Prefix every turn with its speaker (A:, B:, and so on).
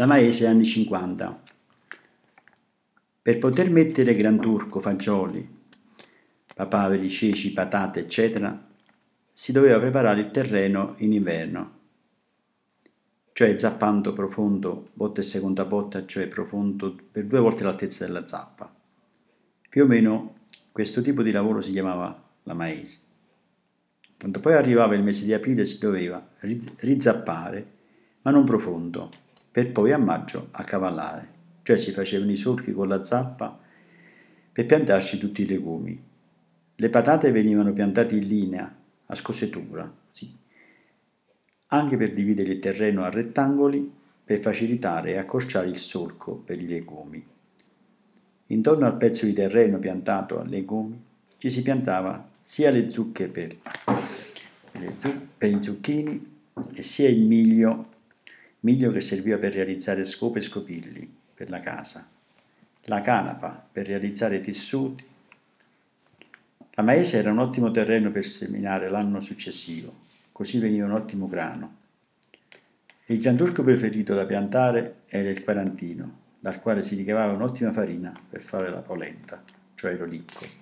A: La Maese anni 50. Per poter mettere granturco, fagioli, papaveri, ceci, patate, eccetera, si doveva preparare il terreno in inverno, cioè zappando profondo, botta e seconda botta, cioè profondo per 2 volte l'altezza della zappa. Più o meno questo tipo di lavoro si chiamava la Maese. Quando poi arrivava il mese di aprile si doveva rizappare, ma non profondo, per poi a maggio accavallare, cioè si facevano i solchi con la zappa per piantarci tutti i legumi. Le patate venivano piantate in linea, a scosetura, sì, anche per dividere il terreno a rettangoli per facilitare e accorciare il solco per i legumi. Intorno al pezzo di terreno piantato a legumi ci si piantava sia le zucche per i zucchini e sia il miglio che serviva per realizzare scope e scopilli per la casa, la canapa per realizzare tessuti. La Maese era un ottimo terreno per seminare l'anno successivo, così veniva un ottimo grano. Il granturco preferito da piantare era il quarantino, dal quale si ricavava un'ottima farina per fare la polenta, cioè l'olicco.